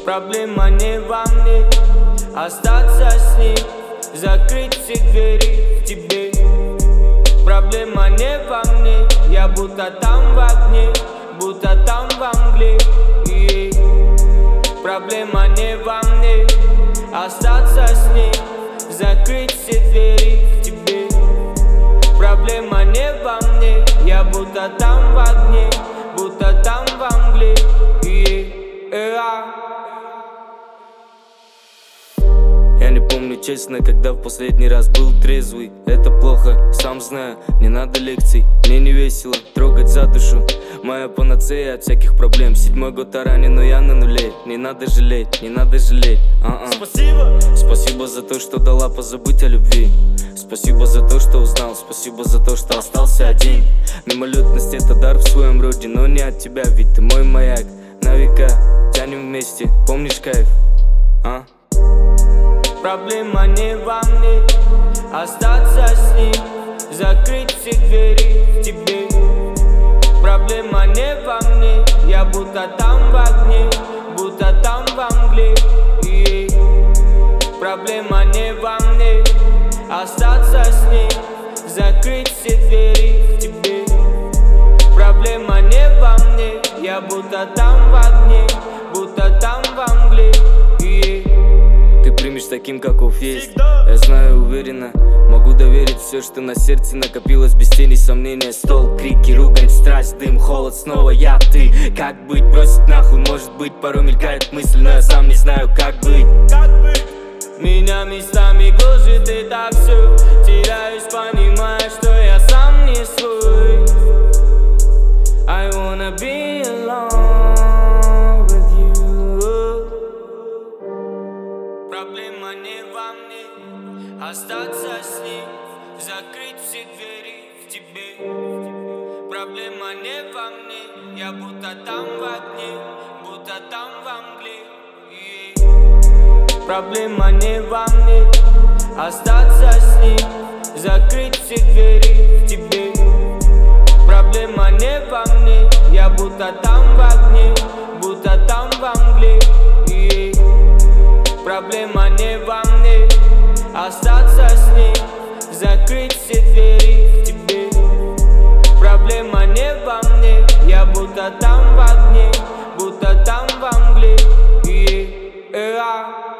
Проблема не во мне, остаться с ним, закрыть все двери в тебе. Проблема не во мне, я будто там в огне, будто там во мгле. Проблема не во мне, остаться с ней, закрыть все двери в тебе. Проблема не во мне, я будто там в огне, будто там во мгле. Я не помню честно, когда в последний раз был трезвый. Это плохо, сам знаю, не надо лекций. Мне не весело трогать за душу, моя панацея от всяких проблем. 7-й год ранен, но я на нуле. Не надо жалеть, не надо жалеть. Спасибо. Спасибо за то, что дала позабыть о любви. Спасибо за то, что узнал. Спасибо за то, что остался один. Мимолетность — это дар в своем роде, но не от тебя, ведь ты мой маяк. На века тянем вместе, помнишь кайф? Проблема не во мне, остаться с ним, закрыть все двери в тебе. Проблема не во мне, я будто там в огне, будто там во мгле. Проблема не во мне, остаться с ней, закрыть все двери в тебе. Проблема не во мне, я будто там в огне, будто там во мгле. Ты примешь таким, каков есть. Я знаю уверенно, могу доверить все, что на сердце накопилось без тени сомнения. Стол, крики, ругань, страсть, дым, холод, снова я, ты. Как быть? Бросить нахуй, может быть, порой мелькает мысль, но я сам не знаю, как быть. Меня местами гложет и так все, теряюсь, понимая, что я сам не свой. I wanna be alone with you. Проблема не во мне, остаться с ним, закрыть все двери в тебе. Проблема не во мне, я будто там в огне, будто там во мгле. Проблема не во мне, остаться с ним, закрыть все двери в тебе. Проблема не во мне, я будто там в огне, будто там во мгле. Проблема не во мне, остаться с ней, закрыть все двери в тебе. Проблема не во мне, я будто там в огне, будто там во мгле.